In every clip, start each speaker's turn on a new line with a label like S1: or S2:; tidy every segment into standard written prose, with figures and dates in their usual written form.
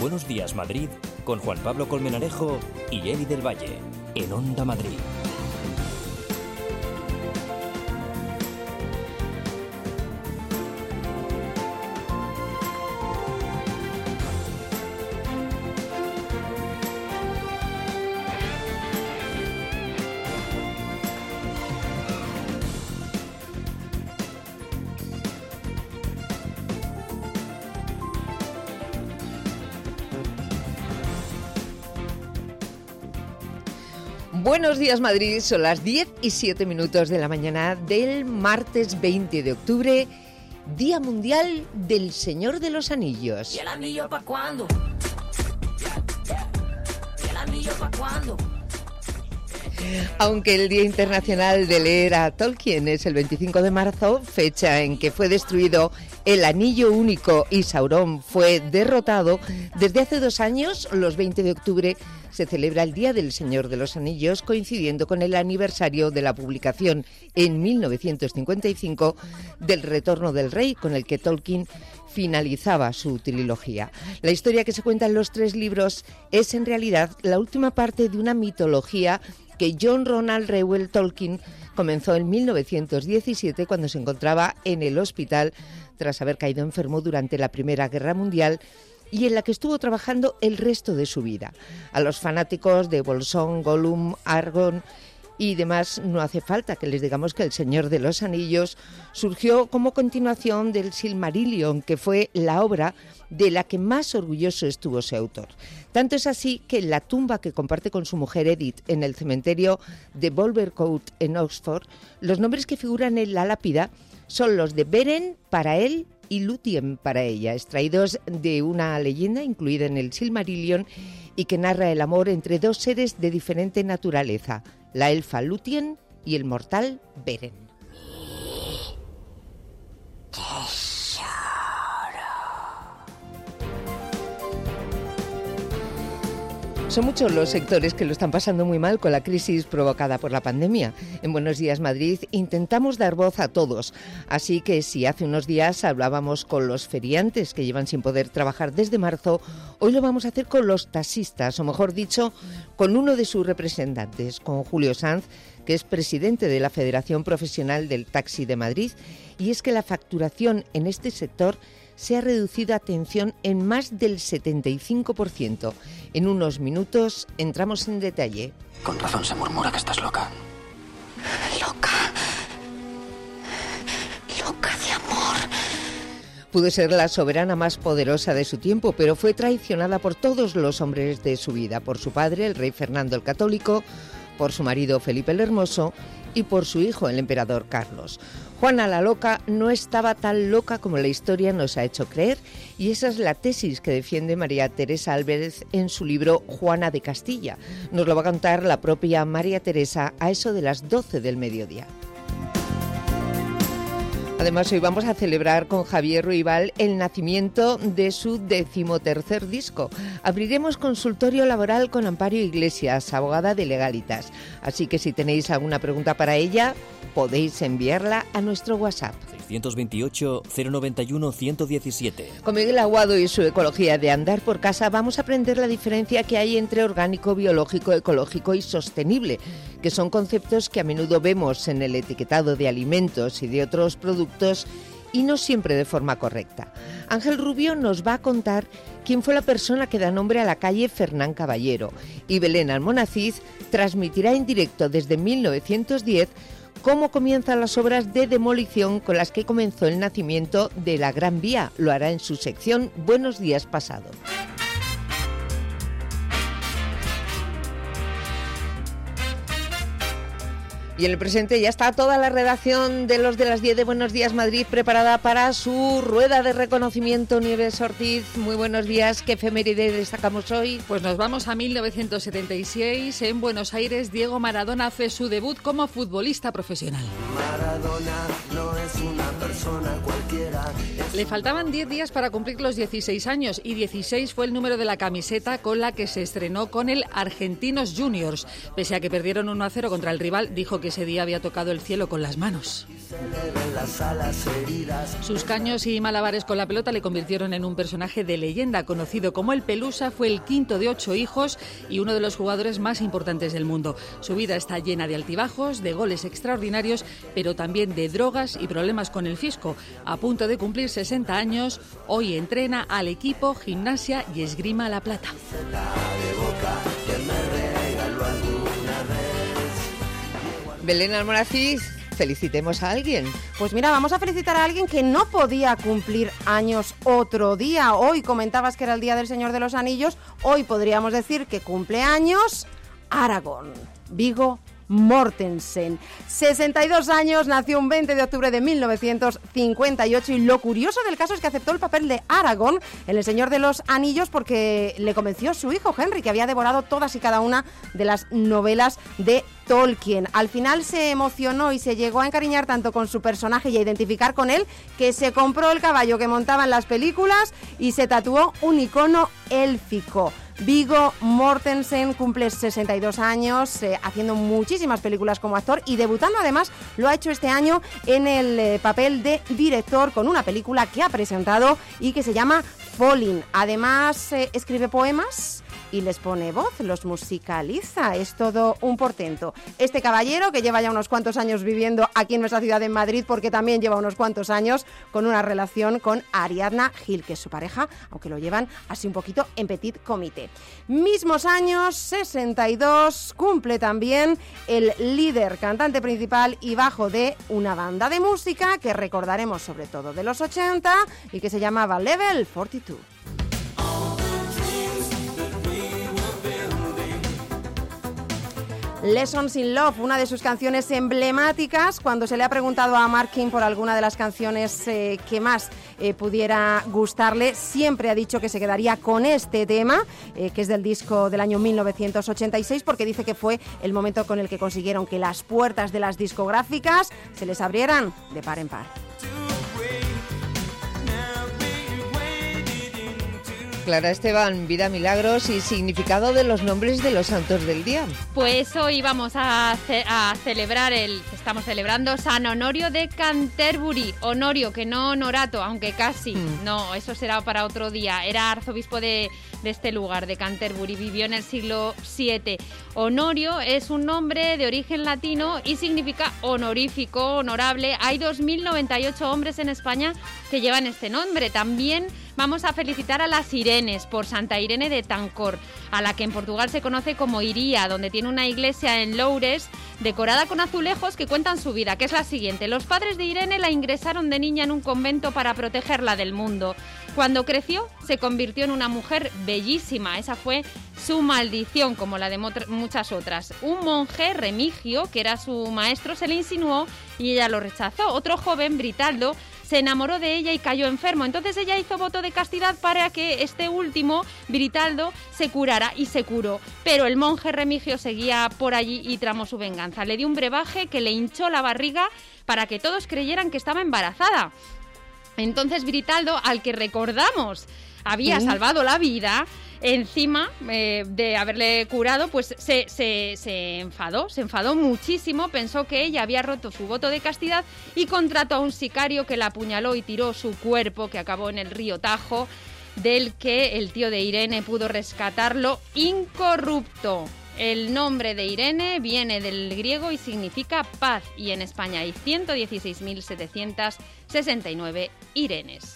S1: Buenos Días Madrid con Juan Pablo Colmenarejo y Eli del Valle en Onda Madrid.
S2: Buenos días Madrid, son las 10:07 de la mañana del martes 20 de octubre, Día Mundial del Señor de los Anillos.
S3: ¿Y el anillo pa' cuándo? ¿Y el anillo pa' cuándo?
S2: Aunque el Día Internacional de Leer a Tolkien es el 25 de marzo, fecha en que fue destruido el Anillo Único y Sauron fue derrotado, desde hace 2 años, los 20 de octubre, se celebra el Día del Señor de los Anillos, coincidiendo con el aniversario de la publicación en 1955 del Retorno del Rey, con el que Tolkien finalizaba su trilogía. La historia que se cuenta en los 3 libros es en realidad la última parte de una mitología que John Ronald Reuel Tolkien comenzó en 1917 cuando se encontraba en el hospital tras haber caído enfermo durante la Primera Guerra Mundial, y en la que estuvo trabajando el resto de su vida. A los fanáticos de Bolsón, Gollum, Aragorn y demás no hace falta que les digamos que El Señor de los Anillos surgió como continuación del Silmarillion, que fue la obra de la que más orgulloso estuvo su autor. Tanto es así que en la tumba que comparte con su mujer Edith en el cementerio de Wolvercote en Oxford, los nombres que figuran en la lápida son los de Beren para él y Lúthien para ella, extraídos de una leyenda incluida en el Silmarillion y que narra el amor entre 2 seres de diferente naturaleza, la elfa Lúthien y el mortal Beren. Son muchos los sectores que lo están pasando muy mal con la crisis provocada por la pandemia. En Buenos Días Madrid intentamos dar voz a todos, así que si hace unos días hablábamos con los feriantes que llevan sin poder trabajar desde marzo, hoy lo vamos a hacer con los taxistas, o mejor dicho, con uno de sus representantes, con Julio Sanz, que es presidente de la Federación Profesional del Taxi de Madrid, y es que la facturación en este sector se ha reducido, atención, en más del 75%. En unos minutos entramos en detalle.
S4: Con razón se murmura que estás loca.
S3: Loca. Loca de amor.
S2: Pudo ser la soberana más poderosa de su tiempo, pero fue traicionada por todos los hombres de su vida, por su padre, el rey Fernando el Católico, por su marido Felipe el Hermoso y por su hijo, el emperador Carlos. Juana la Loca no estaba tan loca como la historia nos ha hecho creer, y esa es la tesis que defiende María Teresa Álvarez en su libro Juana de Castilla. Nos lo va a contar la propia María Teresa a eso de las 12 del mediodía. Además, hoy vamos a celebrar con Javier Ruibal el nacimiento de su 13º disco. Abriremos consultorio laboral con Amparo Iglesias, abogada de Legalitas. Así que si tenéis alguna pregunta para ella, podéis enviarla a nuestro WhatsApp.
S1: 628-091-117.
S2: Con Miguel Aguado y su ecología de andar por casa vamos a aprender la diferencia que hay entre orgánico, biológico, ecológico y sostenible, que son conceptos que a menudo vemos en el etiquetado de alimentos y de otros productos y no siempre de forma correcta. Ángel Rubio nos va a contar quién fue la persona que da nombre a la calle Fernán Caballero, y Belén Almonacid transmitirá en directo desde 1910 cómo comienzan las obras de demolición con las que comenzó el nacimiento de la Gran Vía. Lo hará en su sección Buenos Días Pasado. Y en el presente ya está toda la redacción de los de las 10 de Buenos Días Madrid preparada para su rueda de reconocimiento. Nieves Ortiz, muy buenos días. ¿Qué efeméride destacamos hoy?
S5: Pues nos vamos a 1976. En Buenos Aires, Diego Maradona hace su debut como futbolista profesional.
S6: Maradona no es una persona cualquiera.
S5: Le faltaban 10 días para cumplir los 16 años y 16 fue el número de la camiseta con la que se estrenó con el Argentinos Juniors. Pese a que perdieron 1-0 contra el rival, dijo que ese día había tocado el cielo con las manos. Sus caños y malabares con la pelota le convirtieron en un personaje de leyenda. Conocido como el Pelusa, fue el quinto de 8 hijos y uno de los jugadores más importantes del mundo. Su vida está llena de altibajos, de goles extraordinarios, pero también de drogas y problemas con el fisco. A punto de cumplir 60 años, hoy entrena al equipo Gimnasia y Esgrima La Plata.
S2: Belén Almoracis, felicitemos a alguien.
S7: Pues mira, vamos a felicitar a alguien que no podía cumplir años otro día. Hoy comentabas que era el Día del Señor de los Anillos, hoy podríamos decir que cumple años Aragorn, Viggo Mortensen. 62 años, nació un 20 de octubre de 1958 y lo curioso del caso es que aceptó el papel de Aragorn en El Señor de los Anillos porque le convenció su hijo Henry, que había devorado todas y cada una de las novelas de Tolkien. Al final se emocionó y se llegó a encariñar tanto con su personaje y a identificar con él que se compró el caballo que montaba en las películas y se tatuó un icono élfico. Viggo Mortensen cumple 62 años, haciendo muchísimas películas como actor y debutando además, lo ha hecho este año en el papel de director con una película que ha presentado y que se llama Falling. Además, escribe poemas y les pone voz, los musicaliza, es todo un portento. Este caballero, que lleva ya unos cuantos años viviendo aquí en nuestra ciudad de Madrid, porque también lleva unos cuantos años con una relación con Ariadna Gil, que es su pareja, aunque lo llevan así un poquito en petit comité. Mismos años, 62, cumple también el líder, cantante principal y bajo de una banda de música que recordaremos sobre todo de los 80 y que se llamaba Level 42. Lessons in Love, una de sus canciones emblemáticas. Cuando se le ha preguntado a Mark King por alguna de las canciones que más pudiera gustarle, siempre ha dicho que se quedaría con este tema, que es del disco del año 1986, porque dice que fue el momento con el que consiguieron que las puertas de las discográficas se les abrieran de par en par.
S2: Clara Esteban, vida, milagros y significado de los nombres de los santos del día.
S8: Pues hoy vamos a celebrar estamos celebrando San Honorio de Canterbury. Honorio, que no Honorato, aunque casi. No, eso será para otro día. Era arzobispo de este lugar, de Canterbury. Vivió en el siglo VII. Honorio es un nombre de origen latino y significa honorífico, honorable. Hay 2.098 hombres en España que llevan este nombre. También vamos a felicitar a las Irenes por Santa Irene de Tancor, a la que en Portugal se conoce como Iría, donde tiene una iglesia en Loures decorada con azulejos que cuentan su vida, que es la siguiente. Los padres de Irene la ingresaron de niña en un convento para protegerla del mundo. Cuando creció, se convirtió en una mujer bellísima. Esa fue su maldición, como la de muchas otras. Un monje, Remigio, que era su maestro, se le insinuó y ella lo rechazó. Otro joven, Britaldo, se enamoró de ella y cayó enfermo. Entonces ella hizo voto de castidad para que este último, Britaldo, se curara y se curó. Pero el monje Remigio seguía por allí y tramó su venganza. Le dio un brebaje que le hinchó la barriga para que todos creyeran que estaba embarazada. Entonces Britaldo, al que recordamos había salvado la vida, encima de haberle curado, pues se enfadó muchísimo, pensó que ella había roto su voto de castidad y contrató a un sicario que la apuñaló y tiró su cuerpo, que acabó en el río Tajo, del que el tío de Irene pudo rescatarlo incorrupto. El nombre de Irene viene del griego y significa paz, y en España hay 116.769 Irenes.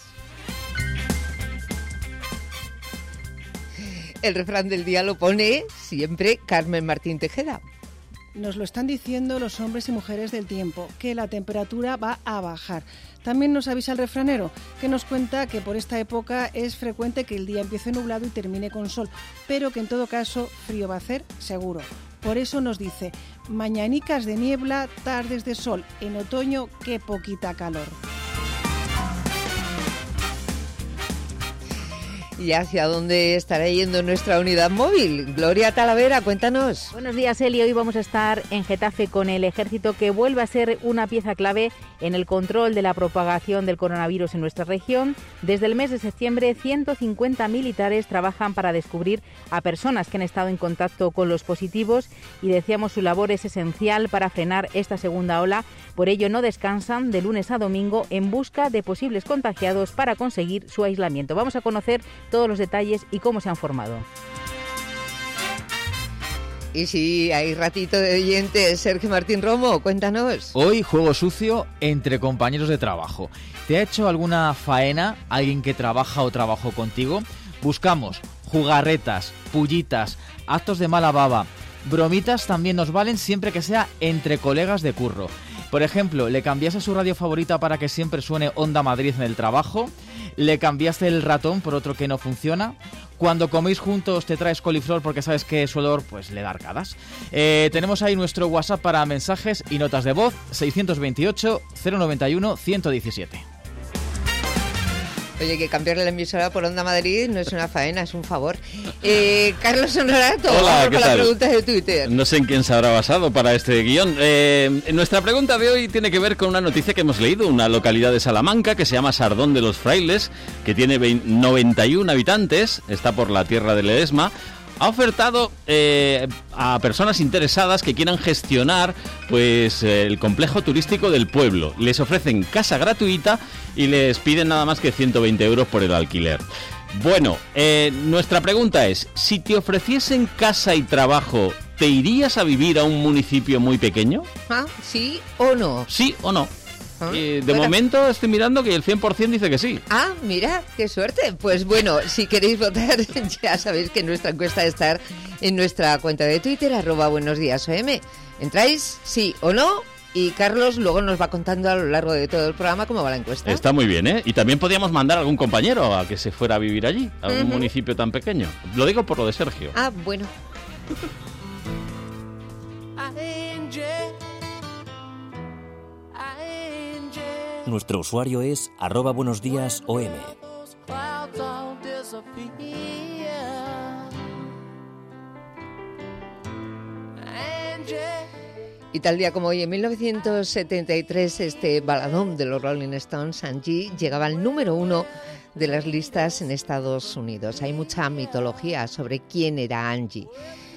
S2: El refrán del día lo pone siempre Carmen Martín Tejeda.
S9: Nos lo están diciendo los hombres y mujeres del tiempo, que la temperatura va a bajar. También nos avisa el refranero, que nos cuenta que por esta época es frecuente que el día empiece nublado y termine con sol, pero que en todo caso frío va a hacer seguro. Por eso nos dice, mañanicas de niebla, tardes de sol. En otoño, qué poquita calor.
S2: ¿Y hacia dónde estará yendo nuestra unidad móvil? Gloria Talavera, cuéntanos.
S10: Buenos días, Eli. Hoy vamos a estar en Getafe con el ejército, que vuelve a ser una pieza clave en el control de la propagación del coronavirus en nuestra región. Desde el mes de septiembre, 150 militares trabajan para descubrir a personas que han estado en contacto con los positivos y decíamos su labor es esencial para frenar esta segunda ola. Por ello no descansan de lunes a domingo en busca de posibles contagiados para conseguir su aislamiento. Vamos a conocer todos los detalles y cómo se han formado.
S2: Y sí, hay ratito de oyentes. Sergio Martín Romo, cuéntanos.
S11: Hoy juego sucio entre compañeros de trabajo. ¿Te ha hecho alguna faena alguien que trabaja o trabajó contigo? Buscamos jugarretas, pullitas, actos de mala baba. Bromitas también nos valen siempre que sea entre colegas de curro. Por ejemplo, ¿le cambiaste su radio favorita para que siempre suene Onda Madrid en el trabajo? ¿Le cambiaste el ratón por otro que no funciona? Cuando coméis juntos te traes coliflor porque sabes que su olor pues le da arcadas. Tenemos ahí nuestro WhatsApp para mensajes y notas de voz, 628 091 117.
S2: Oye, que cambiarle la emisora por Onda Madrid no es una faena, es un favor. Carlos Honorato,
S12: hola,
S2: vamos
S12: ¿qué
S2: con
S12: tal?
S2: la pregunta de Twitter.
S12: No sé en quién se habrá basado para este guión. Nuestra pregunta de hoy tiene que ver con una noticia que hemos leído. Una localidad de Salamanca que se llama Sardón de los Frailes, que tiene 91 habitantes, está por la tierra de Ledesma. Ha ofertado a personas interesadas que quieran gestionar pues el complejo turístico del pueblo. Les ofrecen casa gratuita y les piden nada más que 120 euros por el alquiler. Bueno, nuestra pregunta es, si te ofreciesen casa y trabajo, ¿te irías a vivir a un municipio muy pequeño?
S2: ¿Sí o no?
S12: ¿Sí o no? De momento estoy mirando que el 100% dice que sí.
S2: Mira, qué suerte. Pues bueno, si queréis votar, ya sabéis que nuestra encuesta está en nuestra cuenta de Twitter, @buenosdiasOM. Entráis, sí o no, y Carlos luego nos va contando a lo largo de todo el programa cómo va la encuesta.
S12: Está muy bien, ¿eh? Y también podríamos mandar a algún compañero a que se fuera a vivir allí, a un municipio tan pequeño. Lo digo por lo de Sergio.
S2: Bueno.
S1: Nuestro usuario es @buenosdiasOM.
S2: Y tal día como hoy, en 1973, este baladón de los Rolling Stones, Angie, llegaba al número 1 de las listas en Estados Unidos. Hay mucha mitología sobre quién era Angie.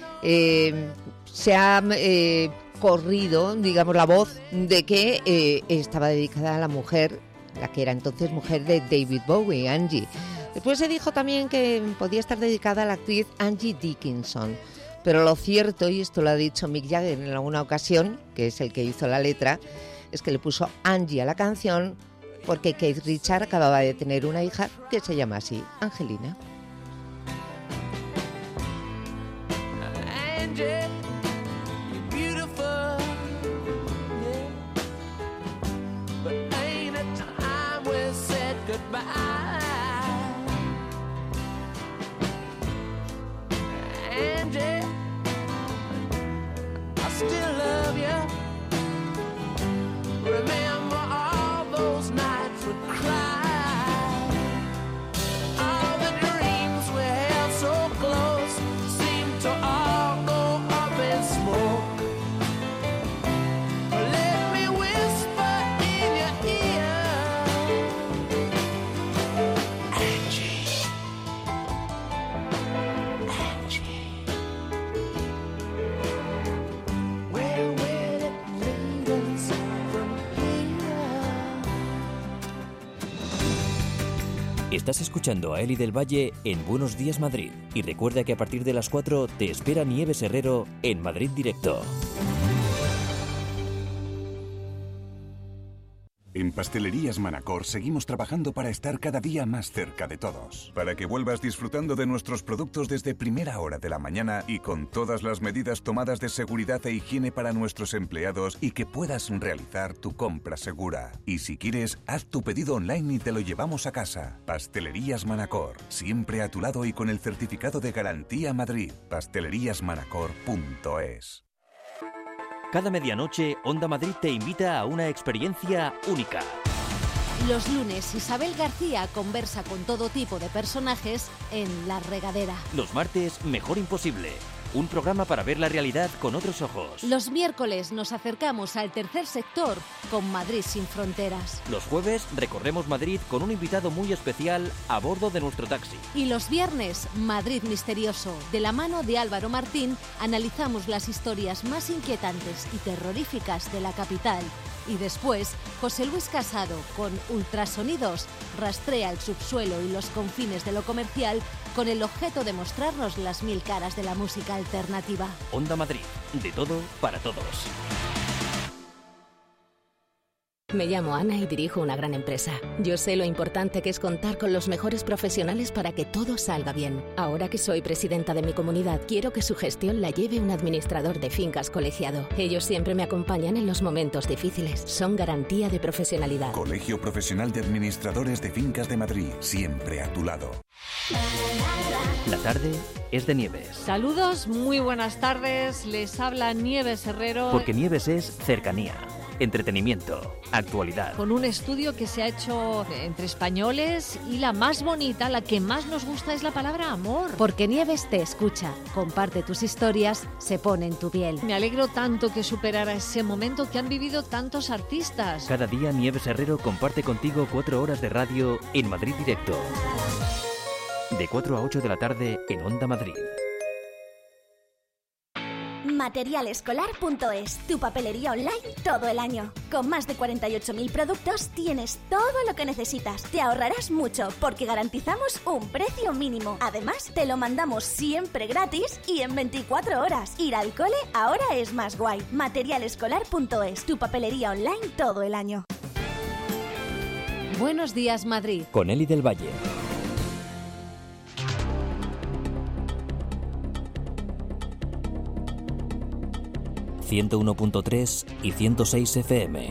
S2: Se ha corrido, digamos, la voz de que estaba dedicada a la mujer, la que era entonces mujer de David Bowie, Angie. Después se dijo también que podía estar dedicada a la actriz Angie Dickinson. Pero lo cierto, y esto lo ha dicho Mick Jagger en alguna ocasión, que es el que hizo la letra, es que le puso Angie a la canción porque Keith Richards acababa de tener una hija que se llama así, Angelina.
S1: Estás escuchando a Eli del Valle en Buenos Días Madrid. Y recuerda que a partir de las 4 te espera Nieves Herrero en Madrid Directo.
S13: En Pastelerías Manacor seguimos trabajando para estar cada día más cerca de todos. Para que vuelvas disfrutando de nuestros productos desde primera hora de la mañana y con todas las medidas tomadas de seguridad e higiene para nuestros empleados y que puedas realizar tu compra segura. Y si quieres, haz tu pedido online y te lo llevamos a casa. Pastelerías Manacor, siempre a tu lado y con el certificado de garantía Madrid. Pasteleriasmanacor.es.
S1: Cada medianoche, Onda Madrid te invita a una experiencia única.
S14: Los lunes, Isabel García conversa con todo tipo de personajes en La Regadera.
S1: Los martes, Mejor Imposible. Un programa para ver la realidad con otros ojos.
S14: Los miércoles nos acercamos al tercer sector con Madrid sin fronteras.
S1: Los jueves recorremos Madrid con un invitado muy especial a bordo de nuestro taxi.
S14: Y los viernes, Madrid Misterioso. De la mano de Álvaro Martín, analizamos las historias más inquietantes y terroríficas de la capital. Y después, José Luis Casado, con Ultrasonidos, rastrea el subsuelo y los confines de lo comercial con el objeto de mostrarnos las 1000 caras de la música alternativa.
S1: Onda Madrid, de todo para todos.
S15: Me llamo Ana y dirijo una gran empresa. Yo sé lo importante que es contar con los mejores profesionales para que todo salga bien. Ahora que soy presidenta de mi comunidad, quiero que su gestión la lleve un administrador de fincas colegiado. Ellos siempre me acompañan en los momentos difíciles. Son garantía de profesionalidad.
S13: Colegio Profesional de Administradores de Fincas de Madrid, siempre a tu lado.
S1: La tarde es de Nieves.
S5: Saludos, muy buenas tardes. Les habla Nieves Herrero.
S1: Porque Nieves es cercanía, entretenimiento, actualidad.
S5: Con un estudio que se ha hecho entre españoles y la más bonita, la que más nos gusta es la palabra amor.
S14: Porque Nieves te escucha, comparte tus historias, se pone en tu piel.
S5: Me alegro tanto que superara ese momento que han vivido tantos artistas.
S1: Cada día Nieves Herrero comparte contigo 4 horas de radio en Madrid Directo. De 4 a 8 de la tarde en Onda Madrid.
S16: Materialescolar.es, tu papelería online todo el año. Con más de 48.000 productos tienes todo lo que necesitas. Te ahorrarás mucho porque garantizamos un precio mínimo. Además, te lo mandamos siempre gratis y en 24 horas. Ir al cole ahora es más guay. Materialescolar.es, tu papelería online todo el año.
S14: Buenos días, Madrid.
S1: Con Eli del Valle. ...101.3 y 106 FM.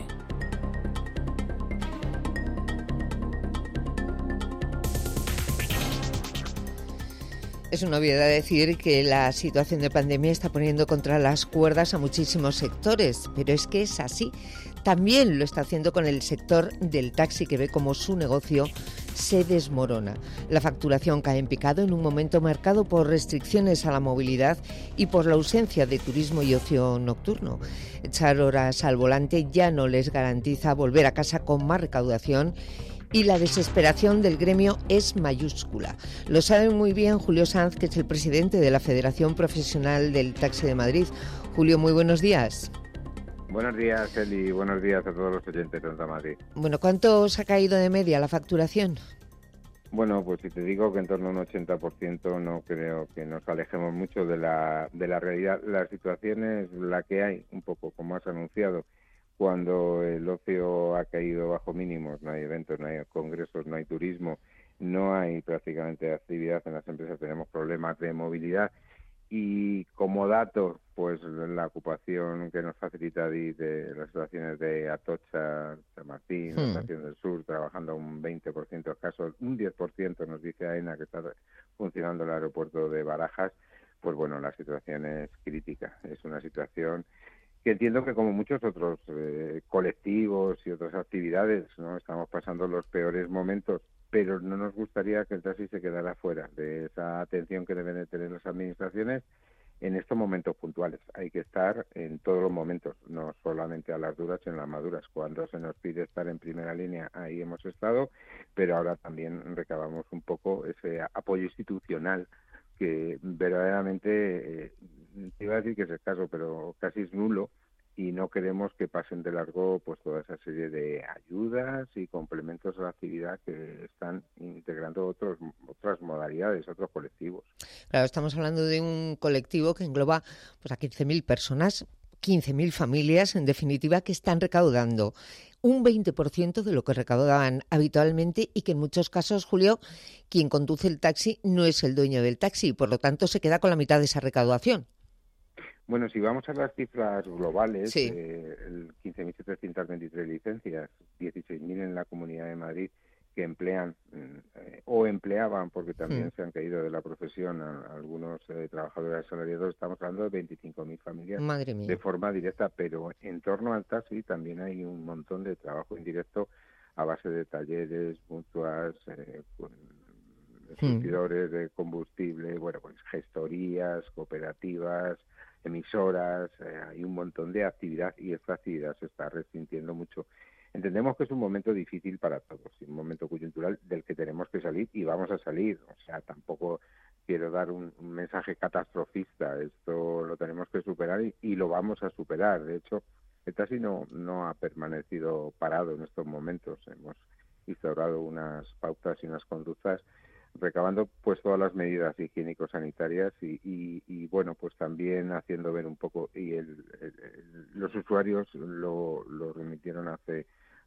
S2: Es una obviedad decir que la situación de pandemia está poniendo contra las cuerdas a muchísimos sectores, pero es que es así. También lo está haciendo con el sector del taxi, que ve como su negocio se desmorona. La facturación cae en picado en un momento marcado por restricciones a la movilidad y por la ausencia de turismo y ocio nocturno. Echar horas al volante ya no les garantiza volver a casa con más recaudación y la desesperación del gremio es mayúscula. Lo sabe muy bien Julio Sanz, que es el presidente de la Federación Profesional del Taxi de Madrid. Julio, muy buenos días.
S17: Buenos días, Eli. Buenos días a todos los oyentes de Onda Madrid.
S2: Bueno, ¿cuánto os ha caído de media la facturación?
S17: Bueno, pues si te digo que en torno a un 80%, no creo que nos alejemos mucho de la realidad. La situación es la que hay, un poco como has anunciado. Cuando el ocio ha caído bajo mínimos, no hay eventos, no hay congresos, no hay turismo, no hay prácticamente actividad en las empresas, tenemos problemas de movilidad. Y como dato, pues la ocupación que nos facilita de las estaciones de Atocha, San Martín, la estación del Sur, trabajando un 20% escaso, un 10% nos dice AENA que está funcionando el aeropuerto de Barajas, pues bueno, la situación es crítica. Es una situación que entiendo que como muchos otros colectivos y otras actividades, ¿no?, estamos pasando los peores momentos, pero no nos gustaría que el taxi se quedara fuera de esa atención que deben de tener las administraciones en estos momentos puntuales. Hay que estar en todos los momentos, no solamente a las duras, sino en las maduras. Cuando se nos pide estar en primera línea, ahí hemos estado, pero ahora también recabamos un poco ese apoyo institucional que verdaderamente, iba a decir que es escaso, pero casi es nulo, y no queremos que pasen de largo pues toda esa serie de ayudas y complementos a la actividad que están integrando otras modalidades, otros colectivos.
S2: Claro, estamos hablando de un colectivo que engloba pues a 15.000 personas, 15.000 familias, en definitiva, que están recaudando un 20% de lo que recaudaban habitualmente y que en muchos casos, Julio, quien conduce el taxi no es el dueño del taxi y por lo tanto se queda con la mitad de esa recaudación.
S17: Bueno, si vamos a las cifras globales,
S2: sí.
S17: 15.723 licencias, 16.000 en la Comunidad de Madrid, que emplean o empleaban, porque también se han caído de la profesión a algunos trabajadores asalariados, estamos hablando de 25.000 familias de forma directa, pero en torno al taxi también hay un montón de trabajo indirecto a base de talleres, mutuas, surtidores de combustible, bueno, pues gestorías, cooperativas, emisoras, hay un montón de actividad y esta actividad se está resintiendo mucho. Entendemos que es un momento difícil para todos, un momento coyuntural del que tenemos que salir y vamos a salir. O sea, tampoco quiero dar un mensaje catastrofista, esto lo tenemos que superar y lo vamos a superar. De hecho, el taxi no ha permanecido parado en estos momentos. Hemos instaurado unas pautas y unas conductas recabando pues todas las medidas higiénico-sanitarias y bueno, pues también haciendo ver un poco, y los usuarios lo remitieron hace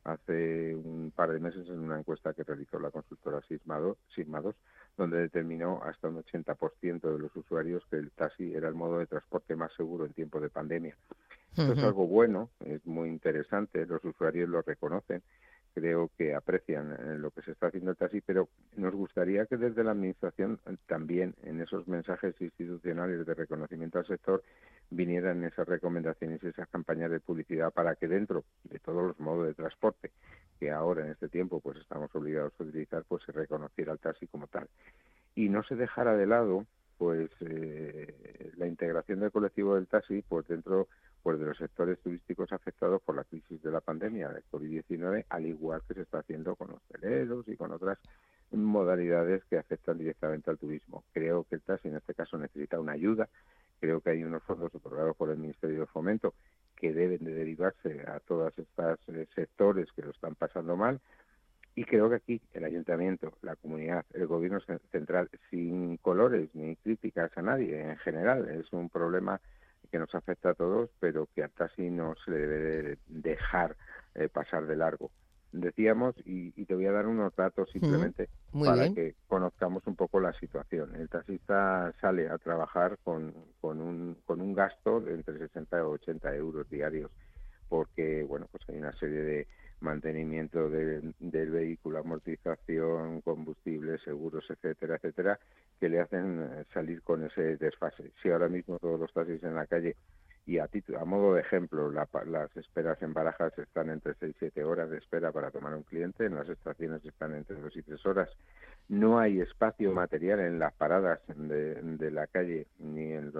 S17: un par de meses en una encuesta que realizó la consultora Sigma2, donde determinó hasta un 80% de los usuarios que el taxi era el modo de transporte más seguro en tiempo de pandemia. Esto es algo bueno, es muy interesante, los usuarios lo reconocen, creo que aprecian lo que se está haciendo el taxi, pero nos gustaría que desde la Administración también en esos mensajes institucionales de reconocimiento al sector vinieran esas recomendaciones y esas campañas de publicidad para que dentro de todos los modos de transporte que ahora en este tiempo pues estamos obligados a utilizar, pues se reconociera el taxi como tal. Y no se dejara de lado pues la integración del colectivo del taxi pues dentro pues de los sectores turísticos afectados por la crisis de la pandemia del COVID-19, al igual que se está haciendo con hosteleros y con otras modalidades que afectan directamente al turismo. Creo que el taxi en este caso necesita una ayuda, creo que hay unos fondos otorgados por el Ministerio de Fomento que deben de derivarse a todos estos sectores que lo están pasando mal, y creo que aquí el Ayuntamiento, la comunidad, el Gobierno central, sin colores ni críticas a nadie, en general es un problema que nos afecta a todos, pero que al taxi no se le debe dejar pasar de largo. Decíamos, y te voy a dar unos datos simplemente para que conozcamos un poco la situación. El taxista sale a trabajar con un gasto de entre 60 y 80 euros diarios, porque bueno, pues hay una serie de mantenimiento del vehículo, amortización, combustible, seguros, etcétera, etcétera, que le hacen salir con ese desfase. Si ahora mismo todos los taxis en la calle, y a modo de ejemplo, las esperas en Barajas están entre 6 y 7 horas de espera para tomar un cliente, en las estaciones están entre 2 y 3 horas. No hay espacio material en las paradas de la calle, ni en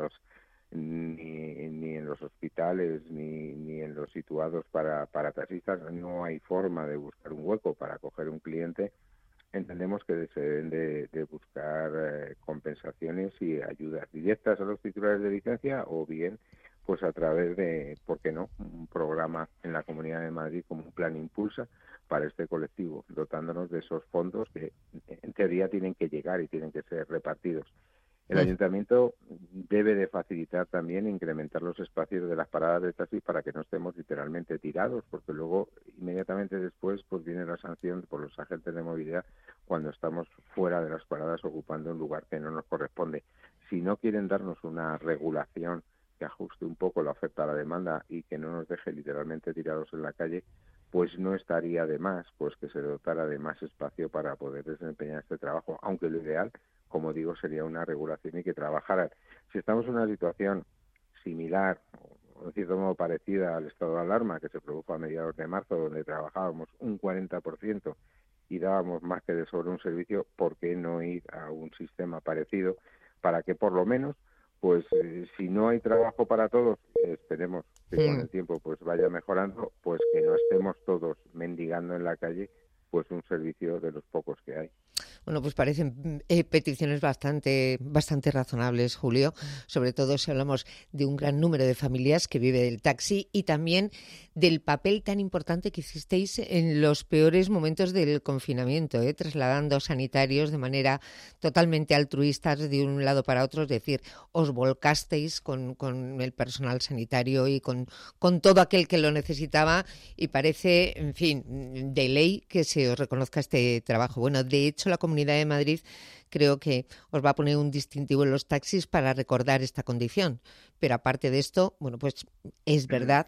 S17: los hospitales, ni en los situados para taxistas. No hay forma de buscar un hueco para coger un cliente. Entendemos que se deben de buscar compensaciones y ayudas directas a los titulares de licencia, o bien pues a través de, ¿por qué no?, un programa en la Comunidad de Madrid como un plan Impulsa para este colectivo, dotándonos de esos fondos que en teoría tienen que llegar y tienen que ser repartidos. El Ayuntamiento debe de facilitar también incrementar los espacios de las paradas de taxi para que no estemos literalmente tirados, porque luego inmediatamente después pues viene la sanción por los agentes de movilidad cuando estamos fuera de las paradas ocupando un lugar que no nos corresponde. Si no quieren darnos una regulación que ajuste un poco la oferta a la demanda y que no nos deje literalmente tirados en la calle, pues no estaría de más pues que se dotara de más espacio para poder desempeñar este trabajo, aunque lo ideal, como digo, sería una regulación y que trabajaran. Si estamos en una situación similar, o de cierto modo parecida al estado de alarma que se produjo a mediados de marzo, donde trabajábamos un 40% y dábamos más que de sobre un servicio, ¿por qué no ir a un sistema parecido para que por lo menos pues si no hay trabajo para todos, esperemos que con el tiempo pues vaya mejorando, pues que no estemos todos mendigando en la calle pues un servicio de los pocos que hay.
S2: Bueno, pues parecen peticiones bastante razonables, Julio, sobre todo si hablamos de un gran número de familias que vive del taxi y también del papel tan importante que hicisteis en los peores momentos del confinamiento, trasladando sanitarios de manera totalmente altruista de un lado para otro, es decir, os volcasteis con el personal sanitario y con todo aquel que lo necesitaba, y parece, en fin, de ley que se os reconozca este trabajo. Bueno, de hecho, la Comunidad de Madrid creo que os va a poner un distintivo en los taxis para recordar esta condición. Pero aparte de esto, bueno, pues es verdad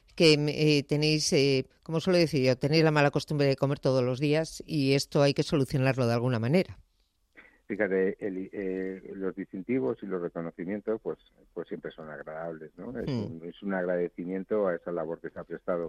S2: que tenéis, como suelo decir yo, tenéis la mala costumbre de comer todos los días y esto hay que solucionarlo de alguna manera.
S17: Fíjate, los distintivos y los reconocimientos pues siempre son agradables, ¿no? Es un agradecimiento a esa labor que se ha prestado.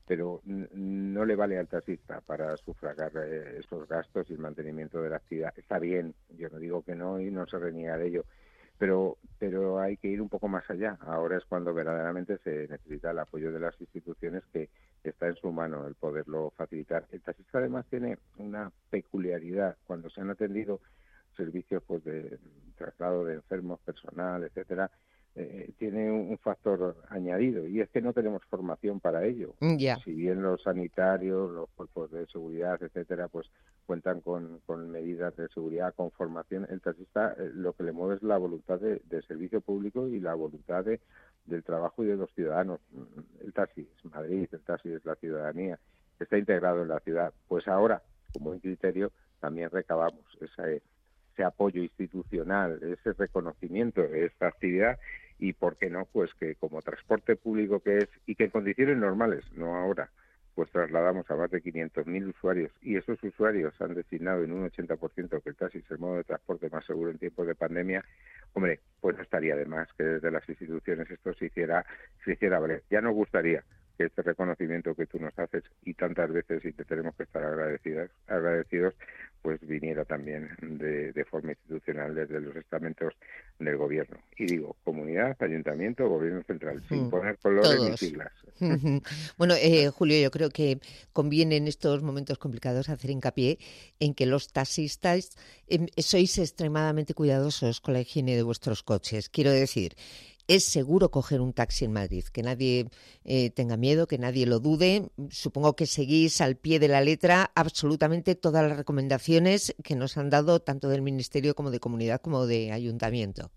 S17: pero no le vale al taxista para sufragar esos gastos y el mantenimiento de la actividad. Está bien, yo no digo que no y no se reniega de ello, pero hay que ir un poco más allá. Ahora es cuando verdaderamente se necesita el apoyo de las instituciones, que está en su mano el poderlo facilitar. El taxista además tiene una peculiaridad. Cuando se han atendido servicios pues de traslado de enfermos, personal, etcétera, tiene un factor añadido, y es que no tenemos formación para ello.
S2: Ya.
S17: Si bien los sanitarios, los cuerpos de seguridad, etcétera, pues cuentan con medidas de seguridad, con formación, el taxista lo que le mueve es la voluntad de servicio público y la voluntad del trabajo y de los ciudadanos. El taxi es Madrid, el taxi es la ciudadanía, está integrado en la ciudad. Pues ahora, como un criterio, también recabamos ese apoyo institucional, ese reconocimiento de esta actividad, y por qué no, pues que como transporte público que es, y que en condiciones normales, no ahora, pues trasladamos a más de 500.000 usuarios, y esos usuarios han designado en un 80% que el taxi es el modo de transporte más seguro en tiempos de pandemia. Hombre, pues no estaría de más que desde las instituciones esto se hiciera valer. Ya nos gustaría que este reconocimiento que tú nos haces y tantas veces, y te tenemos que estar agradecidos, pues viniera también de forma institucional desde los estamentos del gobierno. Y digo, comunidad, ayuntamiento, gobierno central, sin poner colores ni siglas.
S2: Bueno, Julio, yo creo que conviene en estos momentos complicados hacer hincapié en que los taxistas sois extremadamente cuidadosos con la higiene de vuestros coches. Quiero decir, es seguro coger un taxi en Madrid, que nadie tenga miedo, que nadie lo dude. Supongo que seguís al pie de la letra absolutamente todas las recomendaciones que nos han dado tanto del Ministerio como de Comunidad como de Ayuntamiento.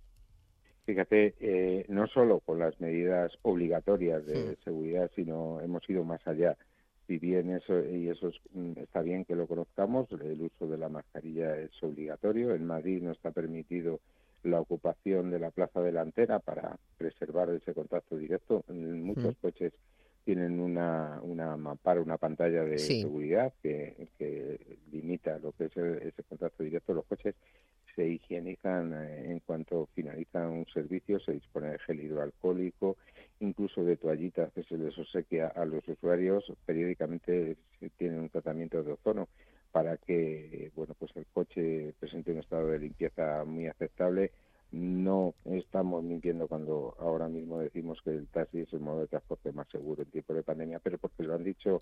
S17: Fíjate, no solo con las medidas obligatorias de seguridad, sino hemos ido más allá. Si bien eso está bien que lo conozcamos, el uso de la mascarilla es obligatorio. En Madrid no está permitido la ocupación de la plaza delantera para preservar ese contacto directo. Muchos coches tienen una mampara, una pantalla de seguridad que limita lo que es ese contacto directo. Los coches se higienizan en cuanto finaliza un servicio, se dispone de gel hidroalcohólico, incluso de toallitas que se les obsequia a los usuarios. Periódicamente se tiene un tratamiento de ozono para que pues el coche presente un estado de limpieza muy aceptable. No estamos mintiendo cuando ahora mismo decimos que el taxi es el modo de transporte más seguro en tiempo de pandemia, pero porque lo han dicho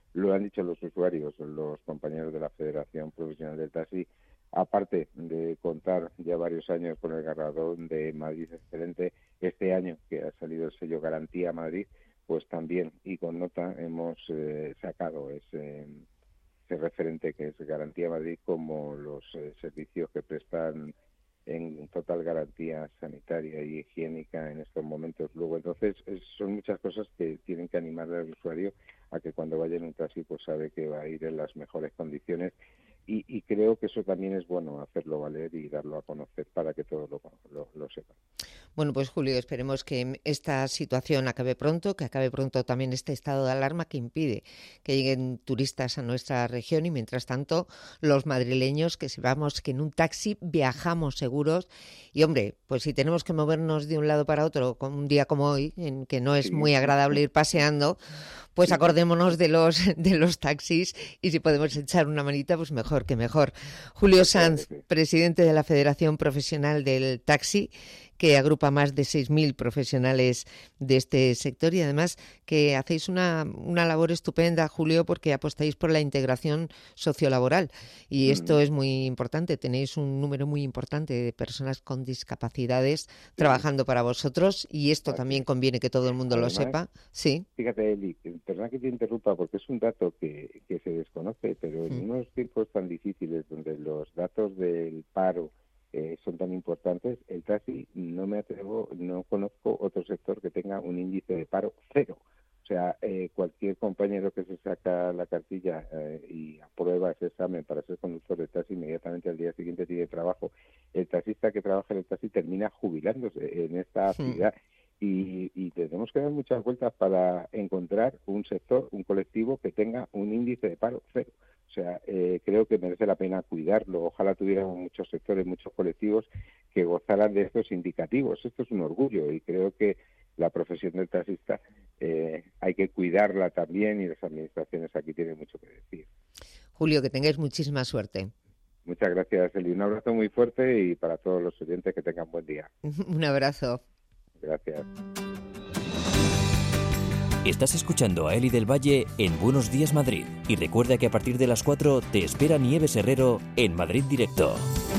S17: los usuarios, los compañeros de la Federación Profesional del Taxi, aparte de contar ya varios años con el galardón de Madrid Excelente, este año que ha salido el sello Garantía Madrid, pues también, y con nota, hemos sacado ese referente que es Garantía Madrid como los servicios que prestan en total garantía sanitaria y higiénica en estos momentos. Luego, entonces, son muchas cosas que tienen que animar al usuario a que cuando vaya en un taxi pues sabe que va a ir en las mejores condiciones, y creo que eso también es bueno hacerlo valer y darlo a conocer para que todos lo sepan.
S2: Bueno, pues Julio, esperemos que esta situación acabe pronto, que acabe pronto también este estado de alarma que impide que lleguen turistas a nuestra región, y mientras tanto los madrileños que sepamos que en un taxi viajamos seguros. Y hombre, pues si tenemos que movernos de un lado para otro con un día como hoy, en que no es muy agradable ir paseando, pues acordémonos de los taxis, y si podemos echar una manita, pues mejor que mejor. Julio Sanz, presidente de la Federación Profesional del Taxi, que agrupa más de 6.000 profesionales de este sector, y además que hacéis una labor estupenda, Julio, porque apostáis por la integración sociolaboral, y esto es muy importante. Tenéis un número muy importante de personas con discapacidades trabajando para vosotros, y esto también conviene que todo el mundo lo sepa. Sí.
S17: Fíjate, Eli, perdona que te interrumpa, porque es un dato que se desconoce, pero en unos tiempos tan difíciles donde los datos del paro son tan importantes, el taxi no conozco otro sector que tenga un índice de paro cero. O sea, cualquier compañero que se saca la cartilla y aprueba ese examen para ser conductor de taxi, inmediatamente al día siguiente tiene trabajo. El taxista que trabaja en el taxi termina jubilándose en esta actividad. Y tenemos que dar muchas vueltas para encontrar un sector, un colectivo que tenga un índice de paro cero. O sea, creo que merece la pena cuidarlo. Ojalá tuviéramos muchos sectores, muchos colectivos que gozaran de estos indicativos. Esto es un orgullo, y creo que la profesión del taxista hay que cuidar cuidarla también, y las administraciones aquí tienen mucho que decir.
S2: Julio, que tengáis muchísima suerte.
S17: Muchas gracias, Eli. Un abrazo muy fuerte y para todos los oyentes que tengan buen día.
S2: Un abrazo.
S17: Gracias.
S1: Estás escuchando a Eli del Valle en Buenos Días Madrid. Y recuerda que a partir de las 4 te espera Nieves Herrero en Madrid Directo.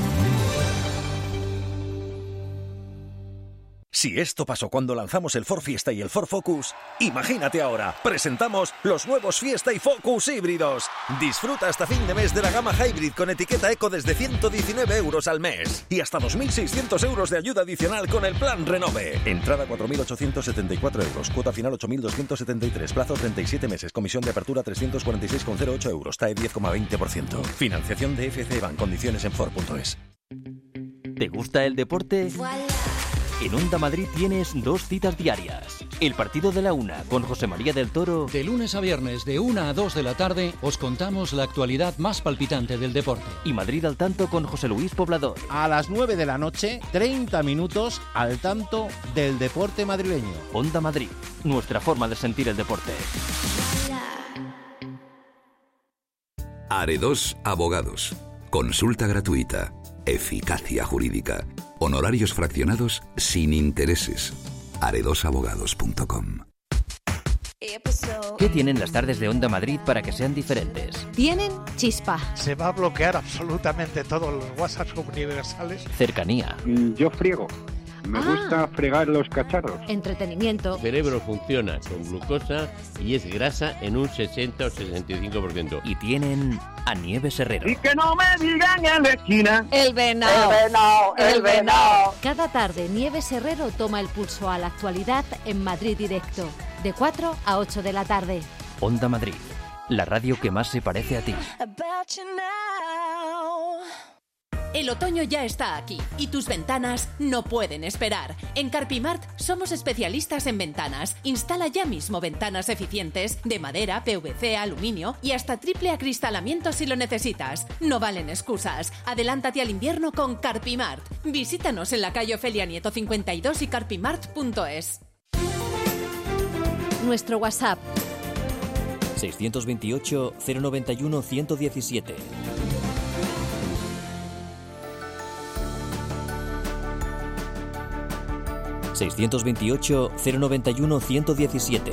S18: Si esto pasó cuando lanzamos el Ford Fiesta y el Ford Focus, imagínate ahora, presentamos los nuevos Fiesta y Focus híbridos. Disfruta hasta fin de mes de la gama Hybrid con etiqueta Eco desde 119 euros al mes y hasta 2.600 euros de ayuda adicional con el plan Renove. Entrada 4.874 euros, cuota final 8.273, plazo 37 meses, comisión de apertura 346,08 euros, TAE 10,20%. Financiación de FC Bank, condiciones en Ford.es.
S1: ¿Te gusta el deporte? En Onda Madrid tienes 2 citas diarias. El partido de la 1 con José María del Toro.
S19: De lunes a viernes de 1 a 2 de la tarde os contamos la actualidad más palpitante del deporte.
S1: Y Madrid al tanto con José Luis Poblador.
S20: A las 9 de la noche, 30 minutos al tanto del deporte madrileño.
S1: Onda Madrid, nuestra forma de sentir el deporte.
S21: Aredos Abogados. Consulta gratuita. Eficacia jurídica. Honorarios fraccionados sin intereses. aredosabogados.com.
S1: ¿Qué tienen las tardes de Onda Madrid para que sean diferentes?
S14: Tienen chispa.
S22: Se va a bloquear absolutamente todos los WhatsApp universales.
S1: Cercanía.
S17: Yo friego. Me gusta fregar los cacharros.
S14: Entretenimiento.
S23: El cerebro funciona con glucosa y es grasa en un 60 o 65%.
S1: Y tienen a Nieves Herrero.
S24: Y que no me digan en la esquina.
S14: El venado.
S24: El venado. El venado.
S14: Cada tarde Nieves Herrero toma el pulso a la actualidad en Madrid Directo. De 4 a 8 de la tarde.
S1: Onda Madrid, la radio que más se parece a ti.
S25: El otoño ya está aquí y tus ventanas no pueden esperar. En Carpimart somos especialistas en ventanas. Instala ya mismo ventanas eficientes de madera, PVC, aluminio y hasta triple acristalamiento si lo necesitas. No valen excusas. Adelántate al invierno con Carpimart. Visítanos en la calle Ofelia Nieto 52 y carpimart.es.
S14: Nuestro WhatsApp
S1: 628 091 117. ...628-091-117...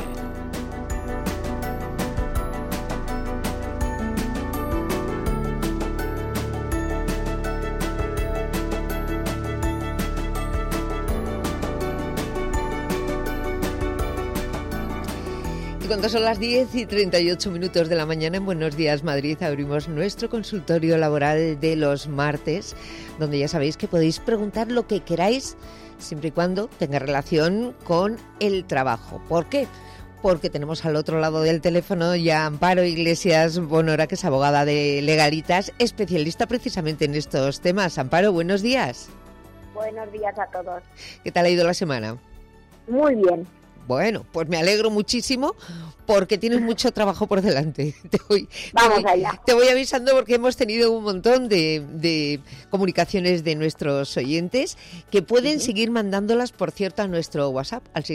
S2: Y cuando son las 10:38 de la mañana en Buenos Días Madrid abrimos nuestro consultorio laboral de los martes, donde ya sabéis que podéis preguntar lo que queráis, siempre y cuando tenga relación con el trabajo. ¿Por qué? Porque tenemos al otro lado del teléfono ya Amparo Iglesias Bonora, que es abogada de Legalitas, especialista precisamente en estos temas. Amparo, buenos días.
S26: Buenos días a todos.
S2: ¿Qué tal ha ido la semana?
S26: Muy bien.
S2: Bueno, pues me alegro muchísimo porque tienes mucho trabajo por delante. Te voy avisando porque hemos tenido un montón de comunicaciones de nuestros oyentes que pueden seguir mandándolas, por cierto, a nuestro WhatsApp, al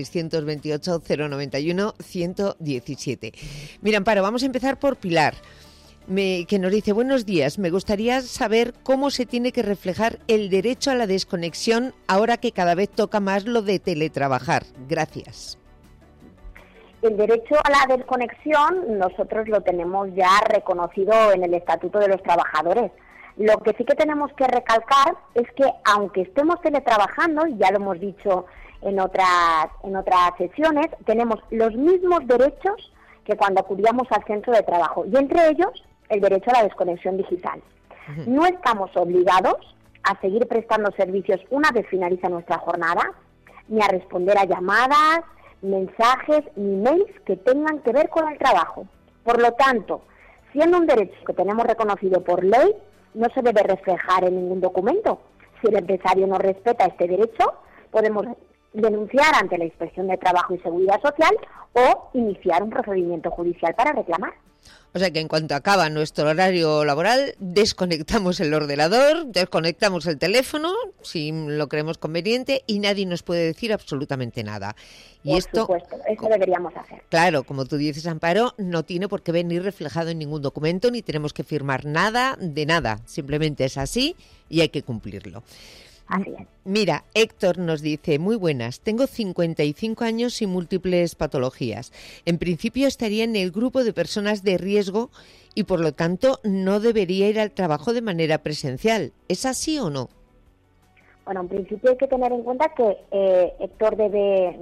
S2: 628-091-117. Mira, Amparo, vamos a empezar por Pilar, que nos dice: buenos días, me gustaría saber cómo se tiene que reflejar el derecho a la desconexión ahora que cada vez toca más lo de teletrabajar. Gracias.
S26: El derecho a la desconexión nosotros lo tenemos ya reconocido en el Estatuto de los Trabajadores. Lo que sí que tenemos que recalcar es que aunque estemos teletrabajando, y ya lo hemos dicho en otras sesiones, tenemos los mismos derechos que cuando acudíamos al centro de trabajo, y entre ellos el derecho a la desconexión digital. No estamos obligados a seguir prestando servicios una vez finaliza nuestra jornada, ni a responder a llamadas, mensajes ni mails que tengan que ver con el trabajo. Por lo tanto, siendo un derecho que tenemos reconocido por ley, no se debe reflejar en ningún documento. Si el empresario no respeta este derecho, podemos denunciar ante la Inspección de Trabajo y Seguridad Social o iniciar un procedimiento judicial para reclamar.
S2: O O sea que en cuanto acaba nuestro horario laboral, desconectamos el ordenador, desconectamos el teléfono, si lo creemos conveniente, y nadie nos puede decir absolutamente nada. Y
S26: Por supuesto, eso deberíamos hacer.
S2: Claro, como tú dices, Amparo, no tiene por qué venir reflejado en ningún documento, ni tenemos que firmar nada de nada. Simplemente es así y hay que cumplirlo.
S26: Así es.
S2: Mira, Héctor nos dice, muy buenas, tengo 55 años y múltiples patologías. En principio estaría en el grupo de personas de riesgo y por lo tanto no debería ir al trabajo de manera presencial. ¿Es así o no?
S26: Bueno, en principio hay que tener en cuenta que Héctor debe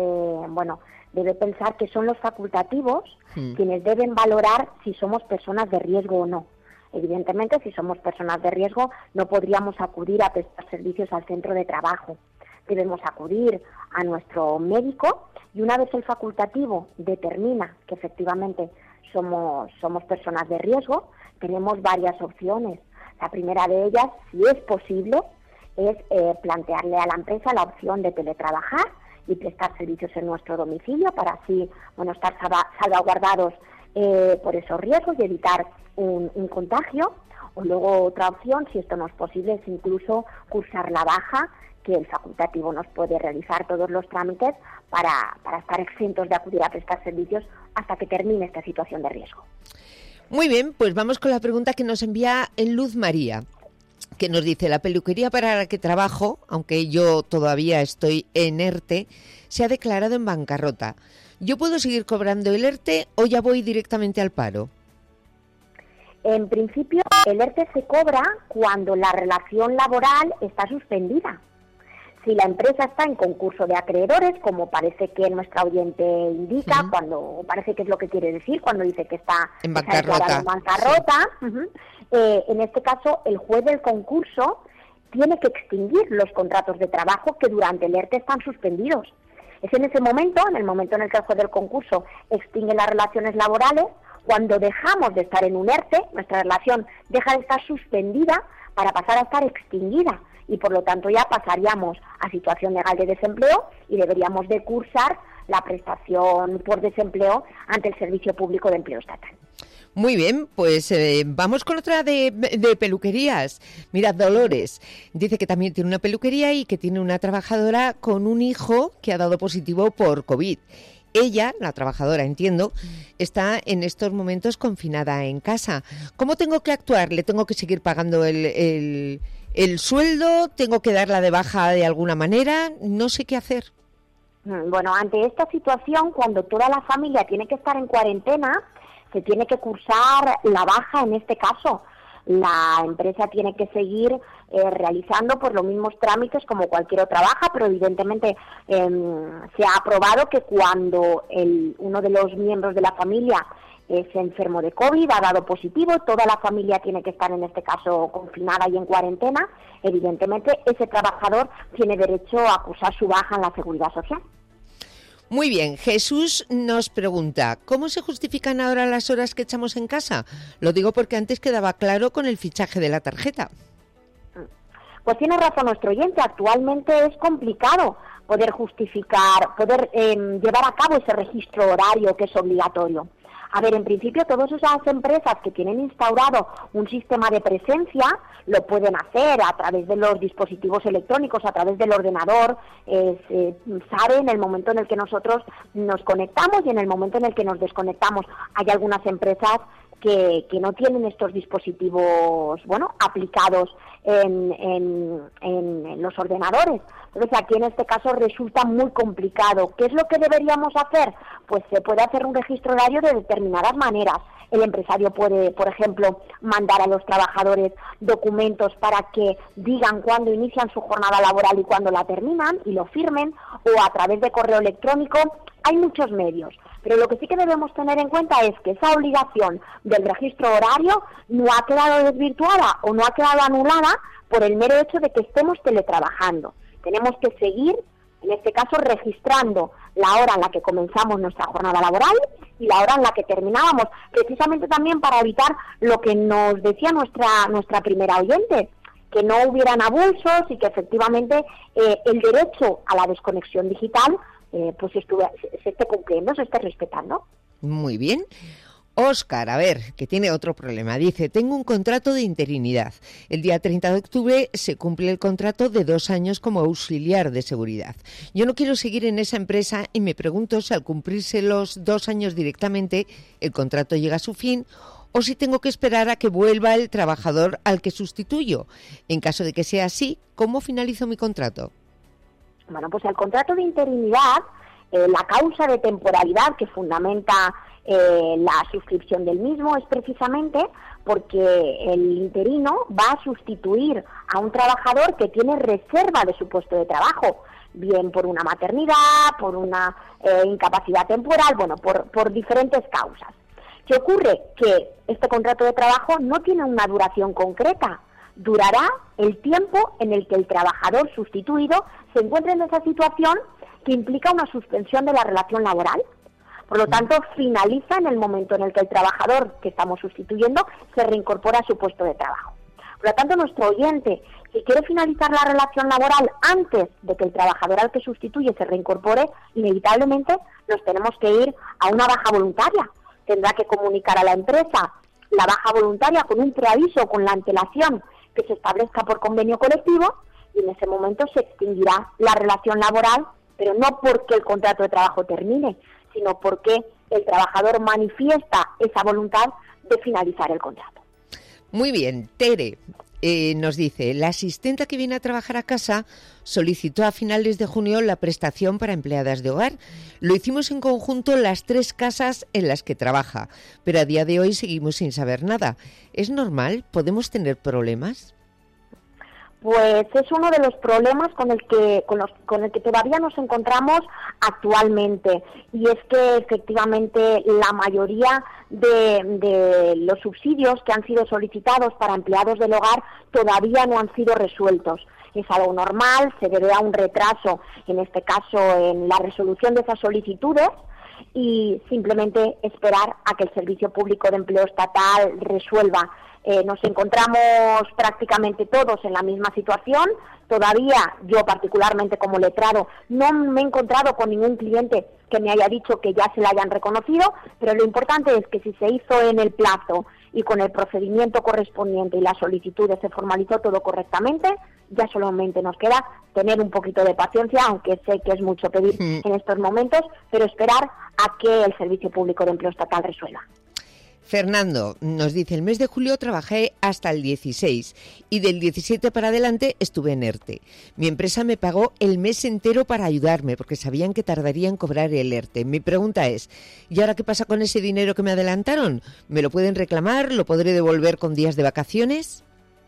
S26: pensar que son los facultativos quienes deben valorar si somos personas de riesgo o no. Evidentemente, si somos personas de riesgo, no podríamos acudir a prestar servicios al centro de trabajo. Debemos acudir a nuestro médico y una vez el facultativo determina que efectivamente somos personas de riesgo, tenemos varias opciones. La primera de ellas, si es posible, es plantearle a la empresa la opción de teletrabajar y prestar servicios en nuestro domicilio para así estar salvaguardados por esos riesgos y evitar un contagio. O luego otra opción, si esto no es posible, es incluso cursar la baja, que el facultativo nos puede realizar todos los trámites para estar exentos de acudir a prestar servicios hasta que termine esta situación de riesgo.
S2: Muy bien, pues vamos con la pregunta que nos envía Luz María, que nos dice, la peluquería para la que trabajo, aunque yo todavía estoy en ERTE, se ha declarado en bancarrota. ¿Yo puedo seguir cobrando el ERTE o ya voy directamente al paro?
S26: En principio, el ERTE se cobra cuando la relación laboral está suspendida. Si la empresa está en concurso de acreedores, como parece que nuestra oyente indica, cuando parece que es lo que quiere decir, cuando dice que está
S2: en bancarrota,
S26: en este caso el juez del concurso tiene que extinguir los contratos de trabajo que durante el ERTE están suspendidos. Es en ese momento, en el momento en el que el juez del concurso extingue las relaciones laborales, cuando dejamos de estar en un ERTE, nuestra relación deja de estar suspendida para pasar a estar extinguida y por lo tanto ya pasaríamos a situación legal de desempleo y deberíamos de cursar la prestación por desempleo ante el Servicio Público de Empleo Estatal.
S2: Muy bien, pues vamos con otra de peluquerías. Mira, Dolores dice que también tiene una peluquería y que tiene una trabajadora con un hijo que ha dado positivo por COVID. Ella, la trabajadora, entiendo, está en estos momentos confinada en casa. ¿Cómo tengo que actuar? ¿Le tengo que seguir pagando el sueldo? ¿Tengo que darla de baja de alguna manera? No sé qué hacer.
S26: Bueno, ante esta situación, cuando toda la familia tiene que estar en cuarentena, se tiene que cursar la baja en este caso. La empresa tiene que seguir realizando pues los mismos trámites como cualquier otra baja, pero evidentemente se ha aprobado que cuando uno de los miembros de la familia es enfermo de COVID, ha dado positivo, toda la familia tiene que estar en este caso confinada y en cuarentena, evidentemente ese trabajador tiene derecho a cursar su baja en la Seguridad Social.
S2: Muy bien, Jesús nos pregunta, ¿cómo se justifican ahora las horas que echamos en casa? Lo digo porque antes quedaba claro con el fichaje de la tarjeta.
S26: Pues tiene razón nuestro oyente, actualmente es complicado poder justificar, llevar a cabo ese registro horario que es obligatorio. A ver, en principio todas esas empresas que tienen instaurado un sistema de presencia lo pueden hacer a través de los dispositivos electrónicos, a través del ordenador, sabe en el momento en el que nosotros nos conectamos y en el momento en el que nos desconectamos. Hay algunas empresas que no tienen estos dispositivos, aplicados en los ordenadores. Entonces aquí en este caso resulta muy complicado. ¿Qué es lo que deberíamos hacer? Pues se puede hacer un registro horario de determinadas maneras. El empresario puede, por ejemplo, mandar a los trabajadores documentos para que digan cuándo inician su jornada laboral y cuándo la terminan y lo firmen, o a través de correo electrónico. Hay muchos medios, pero lo que sí que debemos tener en cuenta es que esa obligación del registro horario no ha quedado desvirtuada o no ha quedado anulada por el mero hecho de que estemos teletrabajando. Tenemos que seguir, en este caso, registrando la hora en la que comenzamos nuestra jornada laboral y la hora en la que terminábamos, precisamente también para evitar lo que nos decía nuestra primera oyente, que no hubieran abusos y que efectivamente el derecho a la desconexión digital se esté cumpliendo, se esté respetando.
S2: Muy bien. Óscar, a ver, que tiene otro problema. Dice, tengo un contrato de interinidad. El día 30 de octubre se cumple el contrato de 2 años como auxiliar de seguridad. Yo no quiero seguir en esa empresa y me pregunto si al cumplirse los 2 años directamente el contrato llega a su fin o si tengo que esperar a que vuelva el trabajador al que sustituyo. En caso de que sea así, ¿cómo finalizo mi contrato?
S26: Bueno, pues el contrato de interinidad, la causa de temporalidad que fundamenta la suscripción del mismo es precisamente porque el interino va a sustituir a un trabajador que tiene reserva de su puesto de trabajo, bien por una maternidad, por una incapacidad temporal, bueno, por diferentes causas. ¿Qué ocurre? Que este contrato de trabajo no tiene una duración concreta. Durará el tiempo en el que el trabajador sustituido se encuentre en esa situación que implica una suspensión de la relación laboral. Por lo tanto, finaliza en el momento en el que el trabajador que estamos sustituyendo se reincorpora a su puesto de trabajo. Por lo tanto, nuestro oyente, si quiere finalizar la relación laboral antes de que el trabajador al que sustituye se reincorpore, inevitablemente nos tenemos que ir a una baja voluntaria. Tendrá que comunicar a la empresa la baja voluntaria con un preaviso, con la antelación que se establezca por convenio colectivo, y en ese momento se extinguirá la relación laboral, pero no porque el contrato de trabajo termine, sino porque el trabajador manifiesta esa voluntad de finalizar el contrato.
S2: Muy bien, Tere nos dice, la asistenta que viene a trabajar a casa solicitó a finales de junio la prestación para empleadas de hogar. Lo hicimos en conjunto las 3 casas en las que trabaja, pero a día de hoy seguimos sin saber nada. ¿Es normal? ¿Podemos tener problemas?
S26: Pues es uno de los problemas con el que todavía nos encontramos actualmente, y es que efectivamente la mayoría de los subsidios que han sido solicitados para empleados del hogar todavía no han sido resueltos. Es algo normal, se debe a un retraso, en este caso en la resolución de esas solicitudes, y simplemente esperar a que el Servicio Público de Empleo Estatal resuelva. Nos encontramos prácticamente todos en la misma situación. Todavía, yo particularmente como letrado, no me he encontrado con ningún cliente que me haya dicho que ya se la hayan reconocido, pero lo importante es que si se hizo en el plazo y con el procedimiento correspondiente y las solicitudes se formalizó todo correctamente, ya solamente nos queda tener un poquito de paciencia, aunque sé que es mucho pedir en estos momentos, pero esperar a que el Servicio Público de Empleo Estatal resuelva.
S2: Fernando nos dice, el mes de julio trabajé hasta el 16 y del 17 para adelante estuve en ERTE. Mi empresa me pagó el mes entero para ayudarme porque sabían que tardaría en cobrar el ERTE. Mi pregunta es, ¿y ahora qué pasa con ese dinero que me adelantaron? ¿Me lo pueden reclamar? ¿Lo podré devolver con días de vacaciones?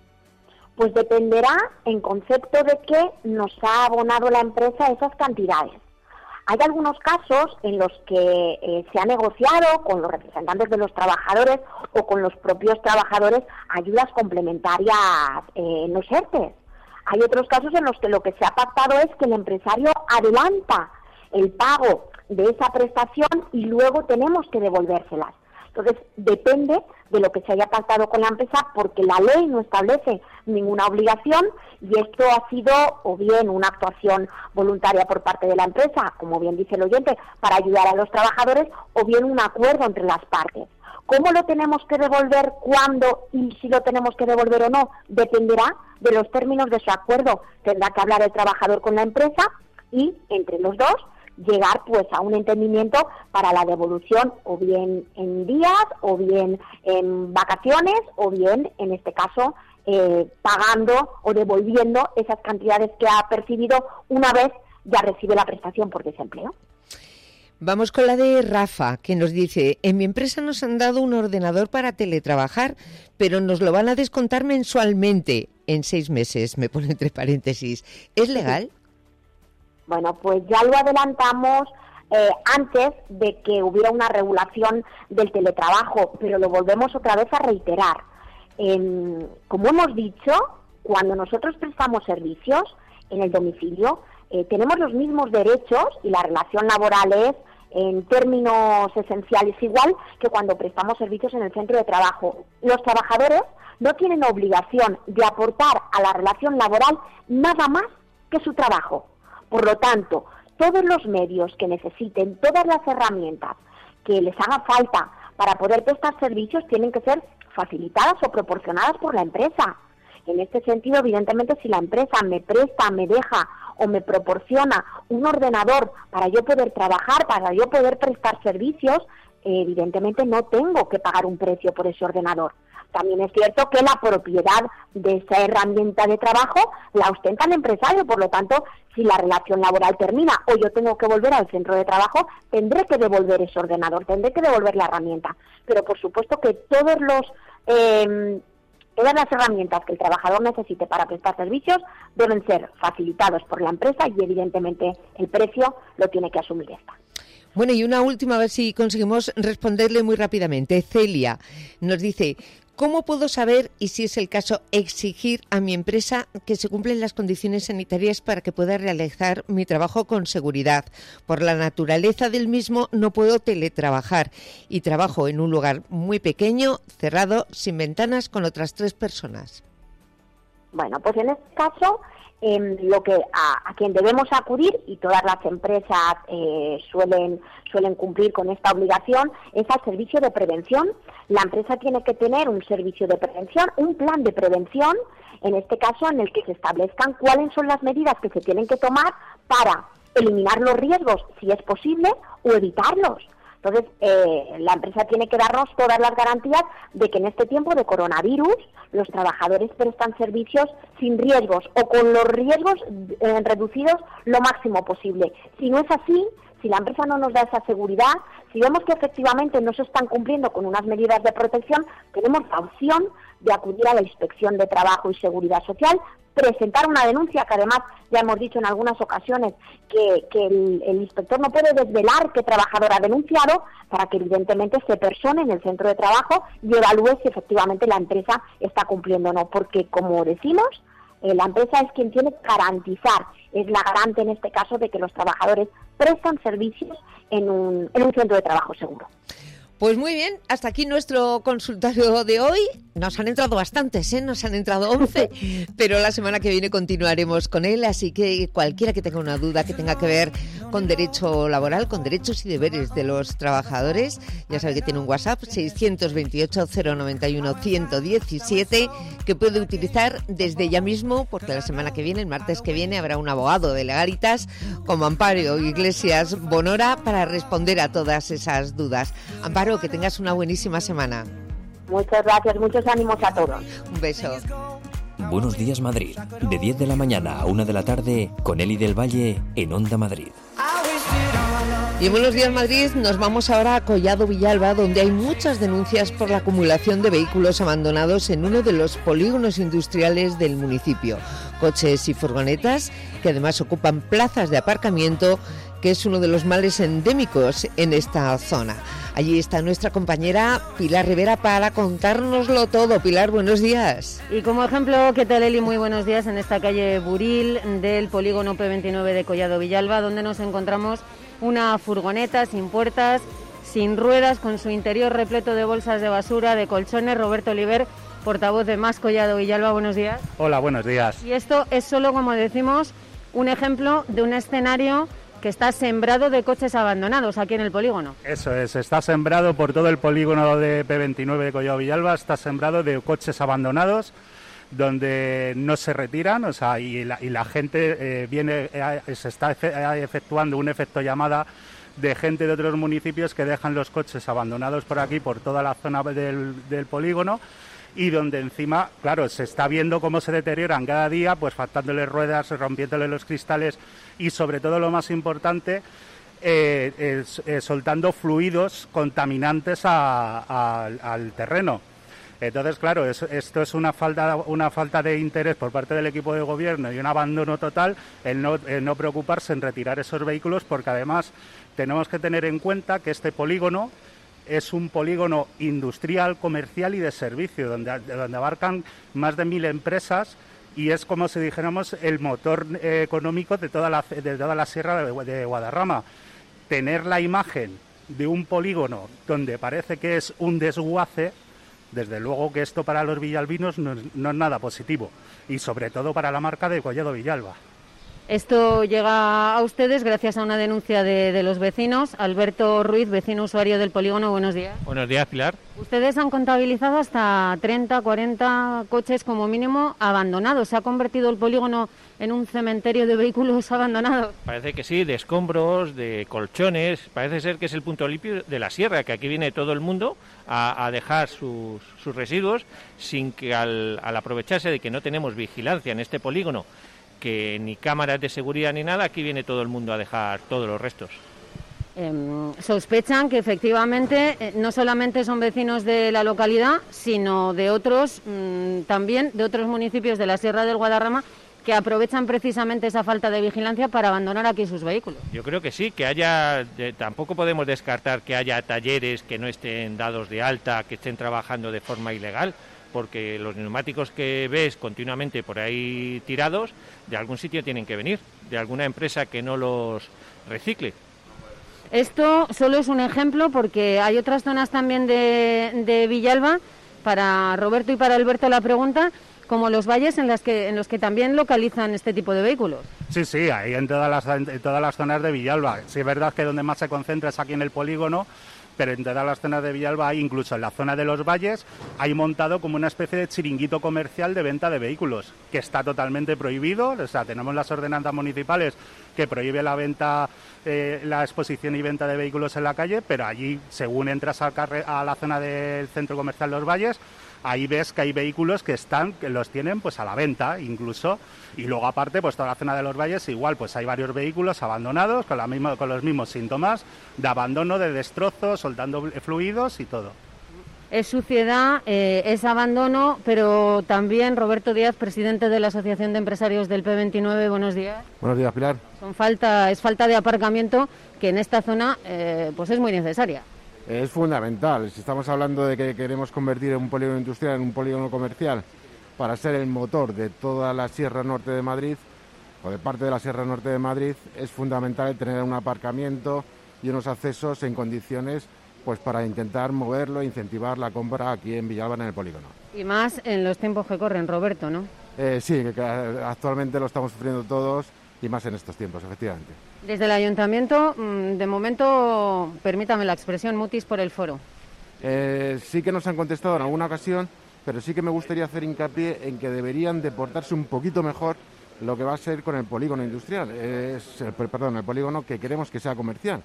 S26: Pues dependerá en concepto de que nos ha abonado la empresa esas cantidades. Hay algunos casos en los que se ha negociado con los representantes de los trabajadores o con los propios trabajadores ayudas complementarias en los ERTE. Hay otros casos en los que lo que se ha pactado es que el empresario adelanta el pago de esa prestación y luego tenemos que devolvérselas. Entonces, depende de lo que se haya pactado con la empresa, porque la ley no establece ninguna obligación y esto ha sido o bien una actuación voluntaria por parte de la empresa, como bien dice el oyente, para ayudar a los trabajadores, o bien un acuerdo entre las partes. ¿Cómo lo tenemos que devolver, cuándo y si lo tenemos que devolver o no? Dependerá de los términos de su acuerdo. Tendrá que hablar el trabajador con la empresa y, entre los dos, llegar pues a un entendimiento para la devolución, o bien en días, o bien en vacaciones, o bien, en este caso, pagando o devolviendo esas cantidades que ha percibido una vez ya recibe la prestación por desempleo.
S2: Vamos con la de Rafa, que nos dice, en mi empresa nos han dado un ordenador para teletrabajar, pero nos lo van a descontar mensualmente en 6 meses, me pone entre paréntesis. ¿Es legal?
S26: Bueno, pues ya lo adelantamos antes de que hubiera una regulación del teletrabajo, pero lo volvemos otra vez a reiterar. Como hemos dicho, cuando nosotros prestamos servicios en el domicilio, tenemos los mismos derechos y la relación laboral es, en términos esenciales, igual que cuando prestamos servicios en el centro de trabajo. Los trabajadores no tienen obligación de aportar a la relación laboral nada más que su trabajo. Por lo tanto, todos los medios que necesiten, todas las herramientas que les haga falta para poder prestar servicios tienen que ser facilitadas o proporcionadas por la empresa. En este sentido, evidentemente, si la empresa me presta, me deja o me proporciona un ordenador para yo poder trabajar, para yo poder prestar servicios, evidentemente no tengo que pagar un precio por ese ordenador. También es cierto que la propiedad de esa herramienta de trabajo la ostenta el empresario, por lo tanto, si la relación laboral termina o yo tengo que volver al centro de trabajo, tendré que devolver ese ordenador, tendré que devolver la herramienta. Pero por supuesto que todas las herramientas que el trabajador necesite para prestar servicios deben ser facilitados por la empresa y evidentemente el precio lo tiene que asumir esta.
S2: Bueno, y una última, a ver si conseguimos responderle muy rápidamente. Celia nos dice: ¿cómo puedo saber, y si es el caso, exigir a mi empresa que se cumplen las condiciones sanitarias para que pueda realizar mi trabajo con seguridad? Por la naturaleza del mismo no puedo teletrabajar y trabajo en un lugar muy pequeño, cerrado, sin ventanas, con otras 3 personas.
S26: Bueno, pues en este caso, lo que a quien debemos acudir, y todas las empresas suelen cumplir con esta obligación, es al servicio de prevención. La empresa tiene que tener un servicio de prevención, un plan de prevención, en este caso en el que se establezcan cuáles son las medidas que se tienen que tomar para eliminar los riesgos, si es posible, o evitarlos. Entonces, la empresa tiene que darnos todas las garantías de que en este tiempo de coronavirus los trabajadores prestan servicios sin riesgos o con los riesgos reducidos lo máximo posible. Si no es así, si la empresa no nos da esa seguridad, si vemos que efectivamente no se están cumpliendo con unas medidas de protección, tenemos la opción de acudir a la Inspección de Trabajo y Seguridad Social, presentar una denuncia, que además ya hemos dicho en algunas ocasiones que el inspector no puede desvelar qué trabajador ha denunciado, para que evidentemente se persone en el centro de trabajo y evalúe si efectivamente la empresa está cumpliendo o no, porque como decimos, la empresa es quien tiene que garantizar, es la garante en este caso de que los trabajadores prestan servicios en un centro de trabajo seguro.
S2: Pues muy bien, hasta aquí nuestro consultorio de hoy. Nos han entrado bastantes, nos han entrado 11, pero la semana que viene continuaremos con él, así que cualquiera que tenga una duda que tenga que ver con derecho laboral, con derechos y deberes de los trabajadores, ya sabe que tiene un WhatsApp, 628-091-117, que puede utilizar desde ya mismo, porque la semana que viene, el martes que viene, habrá un abogado de Legalitas como Amparo Iglesias Bonora para responder a todas esas dudas. Amparo, que tengas una buenísima semana.
S26: Muchas gracias, muchos ánimos a todos.
S2: Un beso.
S1: Buenos días, Madrid. De 10 de la mañana a 1 de la tarde, con Eli del Valle en Onda Madrid.
S2: Y en Buenos Días Madrid nos vamos ahora a Collado Villalba, donde hay muchas denuncias por la acumulación de vehículos abandonados en uno de los polígonos industriales del municipio. Coches y furgonetas que además ocupan plazas de aparcamiento, que es uno de los males endémicos en esta zona. Allí está nuestra compañera Pilar Rivera para contárnoslo todo. Pilar, buenos días.
S3: Y como ejemplo, ¿qué tal, Eli? Muy buenos días en esta calle Buril del polígono P29 de Collado Villalba, donde nos encontramos una furgoneta sin puertas, sin ruedas, con su interior repleto de bolsas de basura, de colchones. Roberto Oliver, portavoz de Más Collado Villalba, buenos días.
S4: Hola, buenos días.
S3: Y esto es solo, como decimos, un ejemplo de un escenario que está sembrado de coches abandonados aquí en el polígono.
S4: Eso es, está sembrado por todo el polígono de P29 de Collado Villalba, está sembrado de coches abandonados donde no se retiran, o sea, y la gente se está efectuando un efecto llamada de gente de otros municipios que dejan los coches abandonados por aquí, por toda la zona del polígono, y donde encima, claro, se está viendo cómo se deterioran cada día, pues faltándole ruedas, rompiéndole los cristales y, sobre todo, lo más importante, soltando fluidos contaminantes al terreno. Entonces, claro, esto es una falta de interés por parte del equipo de gobierno y un abandono total el no preocuparse en retirar esos vehículos, porque además tenemos que tener en cuenta que este polígono es un polígono industrial, comercial y de servicio, donde abarcan más de 1.000 empresas, y es, como si dijéramos, el motor económico de toda la sierra de Guadarrama. Tener la imagen de un polígono donde parece que es un desguace, desde luego que esto para los villalbinos no es nada positivo, y sobre todo para la marca de Collado Villalba.
S3: Esto llega a ustedes gracias a una denuncia de los vecinos. Alberto Ruiz, vecino usuario del polígono, buenos días.
S6: Buenos días, Pilar.
S3: Ustedes han contabilizado hasta 30, 40 coches como mínimo abandonados. ¿Se ha convertido el polígono en un cementerio de vehículos abandonados?
S6: Parece que sí, de escombros, de colchones. Parece ser que es el punto limpio de la sierra, que aquí viene todo el mundo a dejar sus residuos sin que al aprovecharse de que no tenemos vigilancia en este polígono, que ni cámaras de seguridad ni nada, aquí viene todo el mundo a dejar todos los restos.
S3: Sospechan que efectivamente no solamente son vecinos de la localidad, sino de otros, también de otros municipios de la Sierra del Guadarrama, que aprovechan precisamente esa falta de vigilancia para abandonar aquí sus vehículos.
S6: Yo creo que sí, que haya, tampoco podemos descartar que haya talleres que no estén dados de alta, que estén trabajando de forma ilegal, porque los neumáticos que ves continuamente por ahí tirados, de algún sitio tienen que venir, de alguna empresa que no los recicle.
S3: Esto solo es un ejemplo, porque hay otras zonas también de Villalba. Para Roberto y para Alberto la pregunta, como los valles en los que también localizan este tipo de vehículos.
S4: Sí, ahí en todas las zonas de Villalba. Sí, es verdad que donde más se concentra es aquí en el polígono, pero en todas las zonas de Villalba, incluso en la zona de los valles, hay montado como una especie de chiringuito comercial de venta de vehículos, que está totalmente prohibido. O sea, tenemos las ordenanzas municipales que prohíbe la venta, la exposición y venta de vehículos en la calle, pero allí, según entras a la zona del centro comercial Los Valles, ahí ves que hay vehículos que los tienen pues a la venta incluso, y luego aparte pues toda la zona de Los Valles igual, pues hay varios vehículos abandonados con los mismos síntomas de abandono, de destrozo, soltando fluidos y todo.
S3: Es suciedad, es abandono, pero también Roberto Díaz, presidente de la Asociación de Empresarios del P29, buenos días.
S7: Buenos días, Pilar.
S3: Es falta de aparcamiento, que en esta zona pues es muy necesaria.
S7: Es fundamental. Si estamos hablando de que queremos convertir un polígono industrial en un polígono comercial para ser el motor de toda la Sierra Norte de Madrid, o de parte de la Sierra Norte de Madrid, es fundamental tener un aparcamiento y unos accesos en condiciones pues para intentar moverlo e incentivar la compra aquí en Villalba, en el polígono.
S3: Y más en los tiempos que corren, Roberto, ¿no?
S7: Sí, que actualmente lo estamos sufriendo todos y más en estos tiempos, efectivamente.
S3: Desde el Ayuntamiento, de momento, permítame la expresión, mutis por el foro.
S7: Sí que nos han contestado en alguna ocasión, pero sí que me gustaría hacer hincapié en que deberían de portarse un poquito mejor lo que va a ser con el polígono industrial, el polígono que queremos que sea comercial.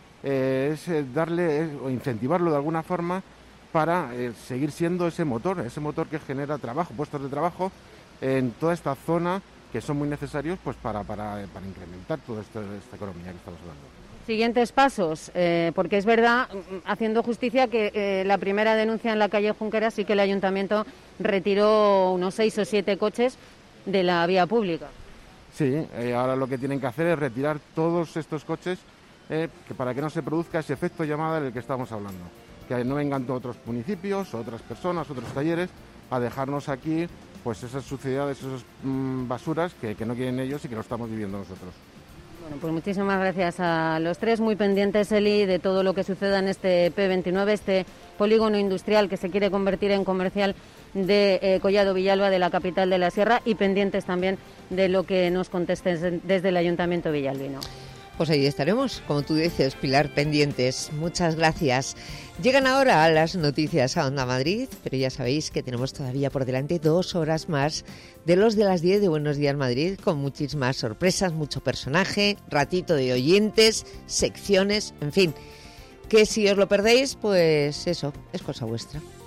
S7: Es darle o incentivarlo de alguna forma para seguir siendo ese motor que genera trabajo, puestos de trabajo en toda esta zona, que son muy necesarios pues para incrementar toda esta economía que estamos hablando.
S3: Siguientes pasos, porque es verdad, haciendo justicia, que la primera denuncia en la calle Junqueras sí que el Ayuntamiento retiró unos 6 o 7 coches de la vía pública.
S7: Sí, ahora lo que tienen que hacer es retirar todos estos coches que para que no se produzca ese efecto llamada del que estamos hablando. Que no vengan otros municipios, otras personas, otros talleres a dejarnos aquí pues esas suciedades, esas basuras que no quieren ellos y que lo estamos viviendo nosotros.
S3: Bueno, pues muchísimas gracias a los tres, muy pendientes, Eli, de todo lo que suceda en este P29, este polígono industrial que se quiere convertir en comercial de Collado Villalba, de la capital de la Sierra, y pendientes también de lo que nos contesten desde el Ayuntamiento villalbino.
S2: Pues ahí estaremos, como tú dices, Pilar, pendientes. Muchas gracias. Llegan ahora las noticias a Onda Madrid, pero ya sabéis que tenemos todavía por delante 2 horas más de los de las 10 de Buenos Días Madrid, con muchísimas sorpresas, mucho personaje, ratito de oyentes, secciones, en fin, que si os lo perdéis, pues eso, es cosa vuestra.